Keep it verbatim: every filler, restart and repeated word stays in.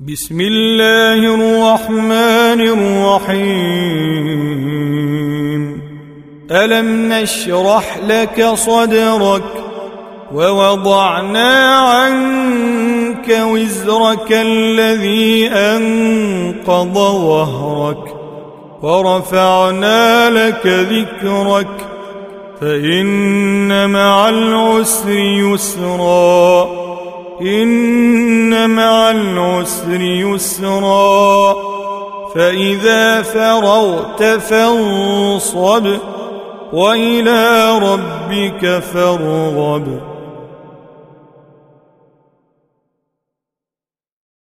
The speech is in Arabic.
بسم الله الرحمن الرحيم. ألم نشرح لك صدرك ووضعنا عنك وزرك الذي أنقض ظهرك ورفعنا لك ذكرك فإن مع العسر يسرا إن مع العسر يسرا فإذا فرغت فانصب وإلى ربك فارغب.